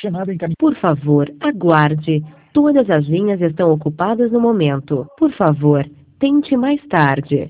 Chamada encaminhada. Por favor, aguarde. Todas as linhas estão ocupadas no momento. Por favor, tente mais tarde.